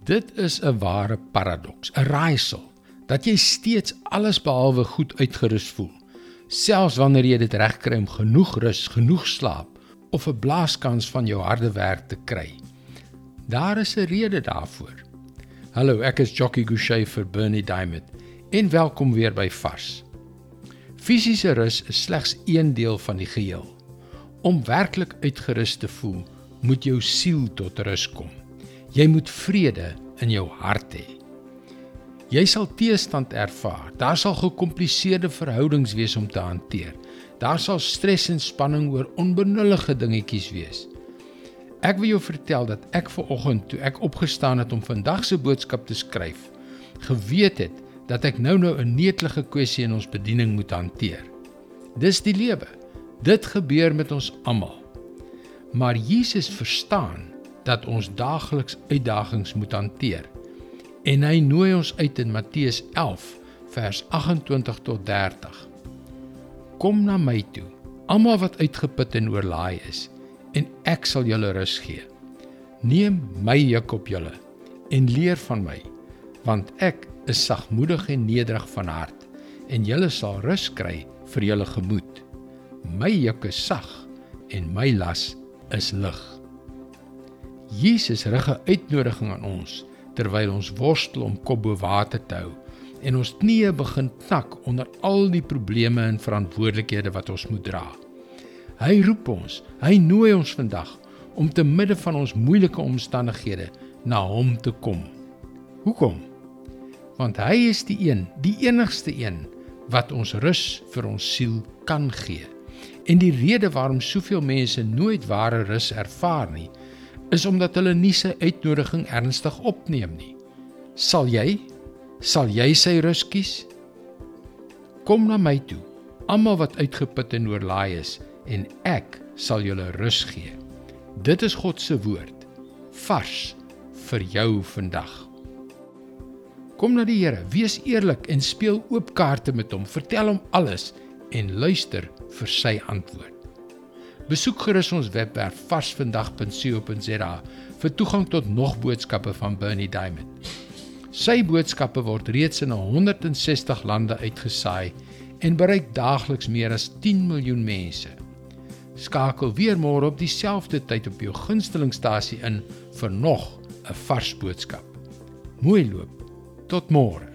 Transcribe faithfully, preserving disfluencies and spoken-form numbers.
Dit is 'n ware paradoks, 'n raaisel, dat jy steeds alles behalwe goed uitgerus voel, selfs wanneer jy dit regkry om genoeg rus, genoeg slaap, of 'n blaaskans van jou harde werk te kry. Daar is 'n rede daarvoor. Hallo, ek is Jockey Gouchee vir Bernie Diamond, en welkom weer by Vars. Fisiese rus is slegs een deel van die geheel. Om werklik uitgerus te voel, moet jou siel tot rus kom. Jy moet vrede in jou hart hê. Jy sal teestand ervaar, daar sal gekompliseerde verhoudings wees om te hanteer, daar sal stres en spanning oor onbenullige dingetjies wees. Ek wil jou vertel dat ek vanoggend, toe ek opgestaan het om vandag se boodskap te skryf, geweet het dat ek nou nou 'n netelige kwessie in ons bediening moet hanteer. Dis die lewe, dit gebeur met ons almal. Maar Jesus verstaan dat ons daagliks uitdagings moet hanteer. En hy nooi ons uit in Matteus elf, vers agt-en-twintig tot dertig. Kom na my toe, almal wat uitgeput en oorlaai is, en ek sal julle rus gee. Neem my juk op julle, en leer van my, want ek is sagmoedig en nederig van hart, en julle sal rus kry vir julle gemoed. My juk is sag, en my las is lig. Jesus rig 'n uitnodiging aan ons, terwyl ons worstel om kop bo water te hou, en ons knieë begin knak onder al die probleme en verantwoordelikhede wat ons moet dra. Hy roep ons, hy nooi ons vandag, om te midde van ons moeilike omstandighede na hom te kom. Hoekom? Want hy is die een, die enigste een, wat ons rus vir ons siel kan gee. En die rede waarom soveel mense nooit ware rus ervaar nie, is omdat hulle nie sy uitnodiging ernstig opneem nie. Sal jy? Sal jy sy rus kies? Kom na my toe, almal wat uitgeput en oorlaai is, en ek sal julle rus gee. Dit is God se woord, vars vir jou vandag. Kom na die Here, wees eerlik en speel oop kaarte met hom, vertel hom alles en luister vir sy antwoord. Besoek gerus ons webwerf varsvandag punt co punt za vir toegang tot nog boodskappe van Bernie Diamond. Sy boodskappe word reeds in honderd en sestig lande uitgesaai en bereik daagliks meer as tien miljoen mense. Skakel weer môre op dieselfde tyd op jou gunstelingstasie in vir nog 'n vars boodskap. Mooi loop, tot môre.